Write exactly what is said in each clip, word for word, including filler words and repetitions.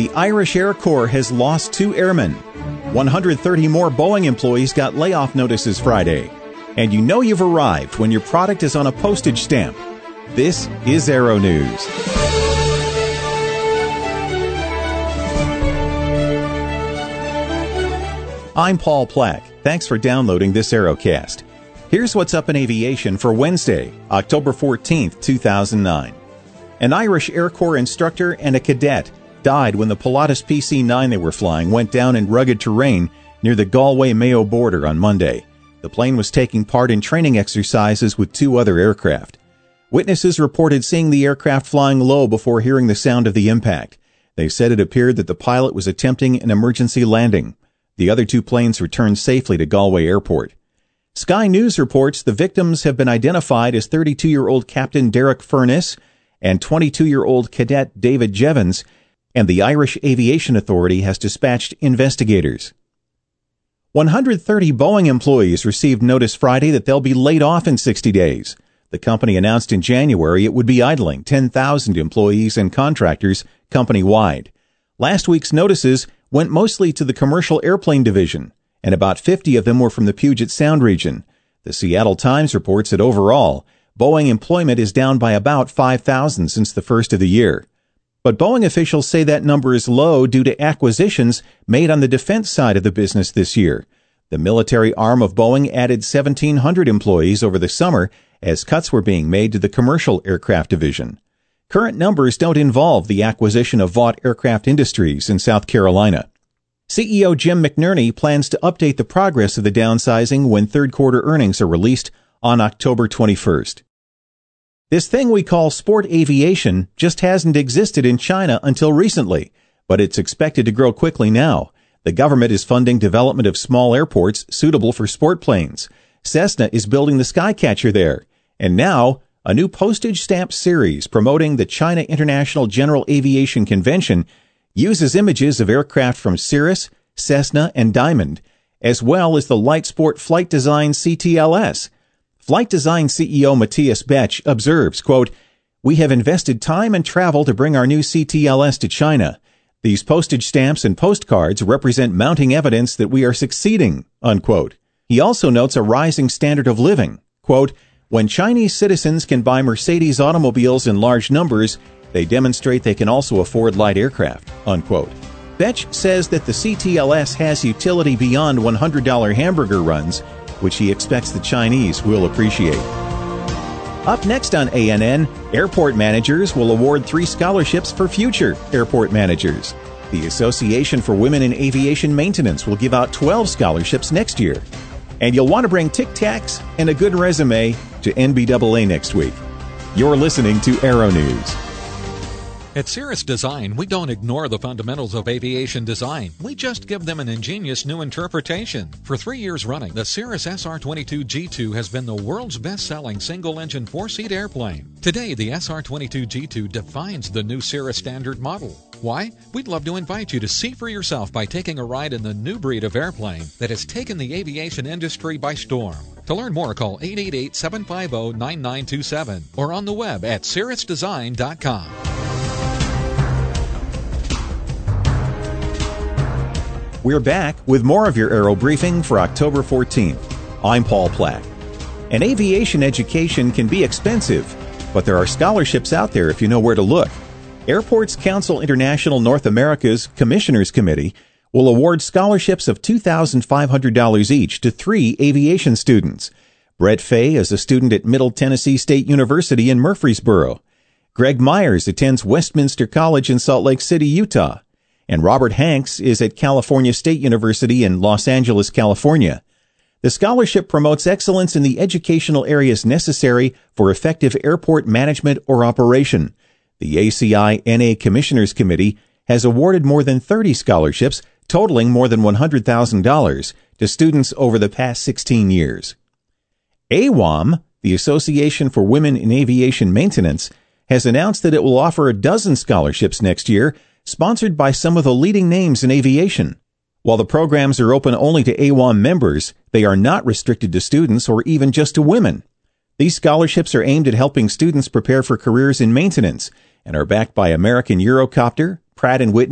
The Irish Air Corps has lost two airmen. one hundred thirty more Boeing employees got layoff notices Friday. And you know you've arrived when your product is on a postage stamp. This is Aero News. I'm Paul Plack. Thanks for downloading this Aerocast. Here's what's up in aviation for Wednesday, October fourteenth, two thousand nine. An Irish Air Corps instructor and a cadet died when the Pilatus P C nine they were flying went down in rugged terrain near the Galway-Mayo border on Monday. The plane was taking part in training exercises with two other aircraft. Witnesses reported seeing the aircraft flying low before hearing the sound of the impact. They said it appeared that the pilot was attempting an emergency landing. The other two planes returned safely to Galway Airport. Sky News reports the victims have been identified as thirty-two-year-old Captain Derek Furness and twenty-two-year-old Cadet David Jevons, and the Irish Aviation Authority has dispatched investigators. one hundred thirty Boeing employees received notice Friday that they'll be laid off in sixty days. The company announced in January it would be idling ten thousand employees and contractors company-wide. Last week's notices went mostly to the commercial airplane division, and about fifty of them were from the Puget Sound region. The Seattle Times reports that overall, Boeing employment is down by about five thousand since the first of the year. But Boeing officials say that number is low due to acquisitions made on the defense side of the business this year. The military arm of Boeing added seventeen hundred employees over the summer as cuts were being made to the commercial aircraft division. Current numbers don't involve the acquisition of Vought Aircraft Industries in South Carolina. C E O Jim McNerney plans to update the progress of the downsizing when third-quarter earnings are released on October twenty-first. This thing we call sport aviation just hasn't existed in China until recently, but it's expected to grow quickly now. The government is funding development of small airports suitable for sport planes. Cessna is building the Skycatcher there. And now, a new postage stamp series promoting the China International General Aviation Convention uses images of aircraft from Cirrus, Cessna, and Diamond, as well as the light sport flight design C T L S. Flight Design C E O Matthias Betsch observes, quote, "We have invested time and travel to bring our new C T L S to China. These postage stamps and postcards represent mounting evidence that we are succeeding," unquote. He also notes a rising standard of living. Quote, "When Chinese citizens can buy Mercedes automobiles in large numbers, they demonstrate they can also afford light aircraft," unquote. Betsch says that the C T L S has utility beyond one hundred dollars hamburger runs, which he expects the Chinese will appreciate. Up next on A N N, airport managers will award three scholarships for future airport managers. The Association for Women in Aviation Maintenance will give out twelve scholarships next year. And you'll want to bring Tic Tacs and a good resume to N B A A next week. You're listening to Aero News. At Cirrus Design, we don't ignore the fundamentals of aviation design. We just give them an ingenious new interpretation. For three years running, the Cirrus S R twenty-two G two has been the world's best-selling single-engine four-seat airplane. Today, the S R twenty-two G two defines the new Cirrus standard model. Why? We'd love to invite you to see for yourself by taking a ride in the new breed of airplane that has taken the aviation industry by storm. To learn more, call eight eight eight, seven five zero, nine nine two seven or on the web at cirrus design dot com. We're back with more of your Aero Briefing for October fourteenth. I'm Paul Plack. An aviation education can be expensive, but there are scholarships out there if you know where to look. Airports Council International North America's Commissioners Committee will award scholarships of two thousand five hundred dollars each to three aviation students. Brett Fay is a student at Middle Tennessee State University in Murfreesboro. Greg Myers attends Westminster College in Salt Lake City, Utah. And Robert Hanks is at California State University in Los Angeles, California. The scholarship promotes excellence in the educational areas necessary for effective airport management or operation. The A C I N A Commissioners Committee has awarded more than thirty scholarships, totaling more than one hundred thousand dollars, to students over the past sixteen years. A W A M, the Association for Women in Aviation Maintenance, has announced that it will offer a dozen scholarships next year, sponsored by some of the leading names in aviation. While the programs are open only to A W A M members, they are not restricted to students or even just to women. These scholarships are aimed at helping students prepare for careers in maintenance and are backed by American Eurocopter, Pratt and Whitney,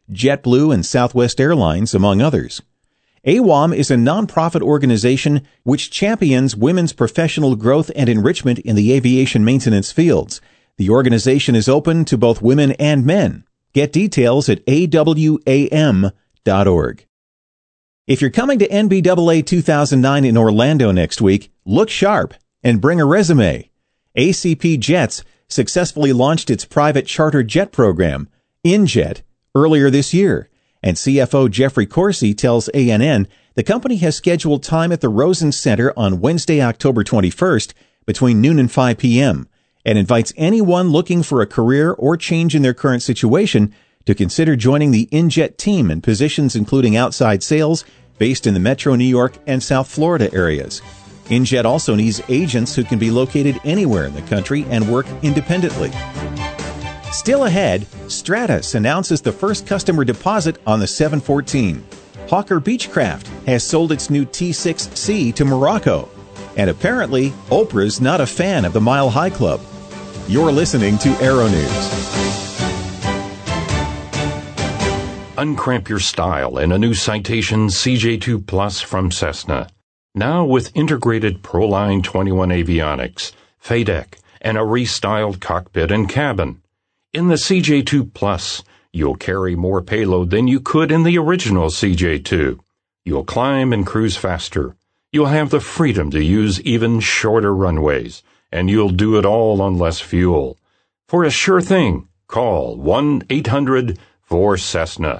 JetBlue, and Southwest Airlines, among others. A W O M is a nonprofit organization which champions women's professional growth and enrichment in the aviation maintenance fields. The organization is open to both women and men. Get details at A W A M dot org. If you're coming to N B A A two thousand nine in Orlando next week, look sharp and bring a resume. A C P Jets successfully launched its private charter jet program, InJet, earlier this year, and C F O Jeffrey Corsi tells A N N the company has scheduled time at the Rosen Center on Wednesday, October twenty-first, between noon and five p.m., and invites anyone looking for a career or change in their current situation to consider joining the InJet team in positions including outside sales based in the Metro New York and South Florida areas. InJet also needs agents who can be located anywhere in the country and work independently. Still ahead, Stratus announces the first customer deposit on the seven fourteen. Hawker Beechcraft has sold its new T six C to Morocco. And apparently, Oprah's not a fan of the Mile High Club. You're listening to Aero News. Uncramp your style in a new Citation C J two Plus from Cessna. Now with integrated Proline twenty-one avionics, F A D E C, and a restyled cockpit and cabin. In the C J two Plus, you'll carry more payload than you could in the original C J two. You'll climb and cruise faster. You'll have the freedom to use even shorter runways, and you'll do it all on less fuel. For a sure thing, call one eight hundred four Cessna.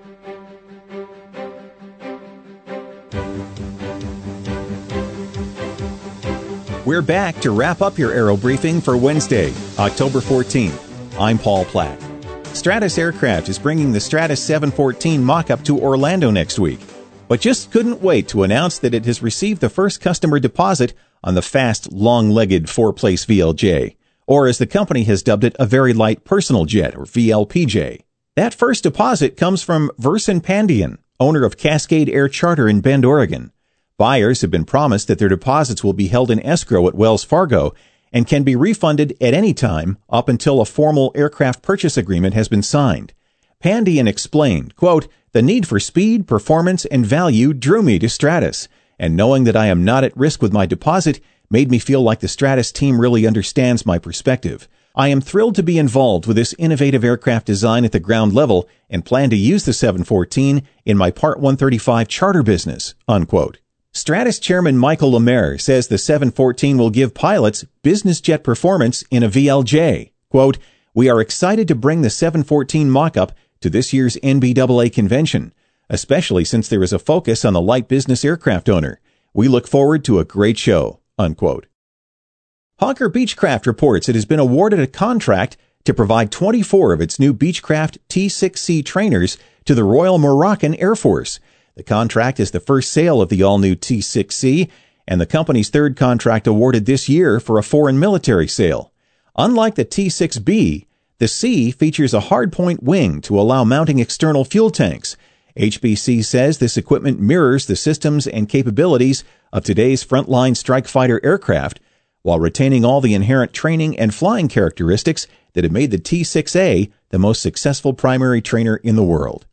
We're back to wrap up your Aero Briefing for Wednesday, October fourteenth. I'm Paul Platt. Stratus Aircraft is bringing the Stratus seven fourteen mock-up to Orlando next week, but just couldn't wait to announce that it has received the first customer deposit on the fast, long-legged four-place V L J, or as the company has dubbed it, a very light personal jet, or V L P J. That first deposit comes from Versen Pandian, owner of Cascade Air Charter in Bend, Oregon. Buyers have been promised that their deposits will be held in escrow at Wells Fargo and can be refunded at any time up until a formal aircraft purchase agreement has been signed. Pandian explained, quote, "The need for speed, performance, and value drew me to Stratus, and knowing that I am not at risk with my deposit made me feel like the Stratus team really understands my perspective. I am thrilled to be involved with this innovative aircraft design at the ground level and plan to use the seven fourteen in my Part one thirty-five charter business," unquote. Stratus chairman Michael Lemaire says the seven fourteen will give pilots business jet performance in a V L J. Quote, "We are excited to bring the seven fourteen mock-up to this year's N B A A convention, especially since there is a focus on the light business aircraft owner. We look forward to a great show," unquote. Hawker Beechcraft reports it has been awarded a contract to provide twenty-four of its new Beechcraft T six C trainers to the Royal Moroccan Air Force. The contract is the first sale of the all-new T six C and the company's third contract awarded this year for a foreign military sale. Unlike the T six B, the C features a hardpoint wing to allow mounting external fuel tanks. H B C says this equipment mirrors the systems and capabilities of today's frontline strike fighter aircraft, while retaining all the inherent training and flying characteristics that have made the T six A the most successful primary trainer in the world.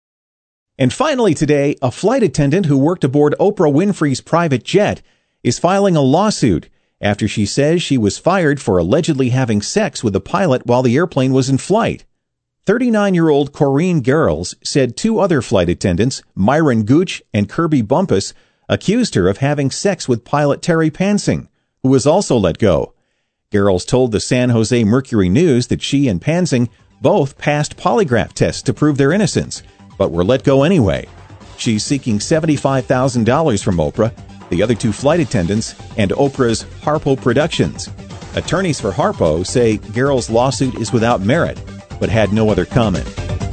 And finally today, a flight attendant who worked aboard Oprah Winfrey's private jet is filing a lawsuit after she says she was fired for allegedly having sex with a pilot while the airplane was in flight. thirty-nine-year-old Corrine Garrels said two other flight attendants, Myron Gooch and Kirby Bumpus, accused her of having sex with pilot Terry Pansing, who was also let go. Garrels told the San Jose Mercury News that she and Pansing both passed polygraph tests to prove their innocence, but were let go anyway. She's seeking seventy-five thousand dollars from Oprah, the other two flight attendants, and Oprah's Harpo Productions. Attorneys for Harpo say Garrels' lawsuit is without merit, but had no other comment.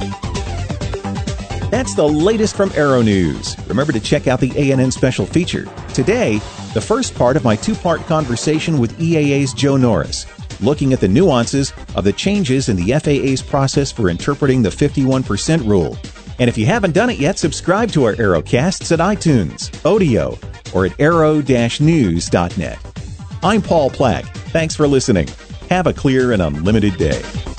That's the latest from Aero News. Remember to check out the A N N special feature. Today, the first part of my two-part conversation with E A A's Joe Norris, looking at the nuances of the changes in the F A A's process for interpreting the fifty-one percent rule. And if you haven't done it yet, subscribe to our Aerocasts at iTunes, Odeo, or at aero dash news dot net. I'm Paul Plack. Thanks for listening. Have a clear and unlimited day.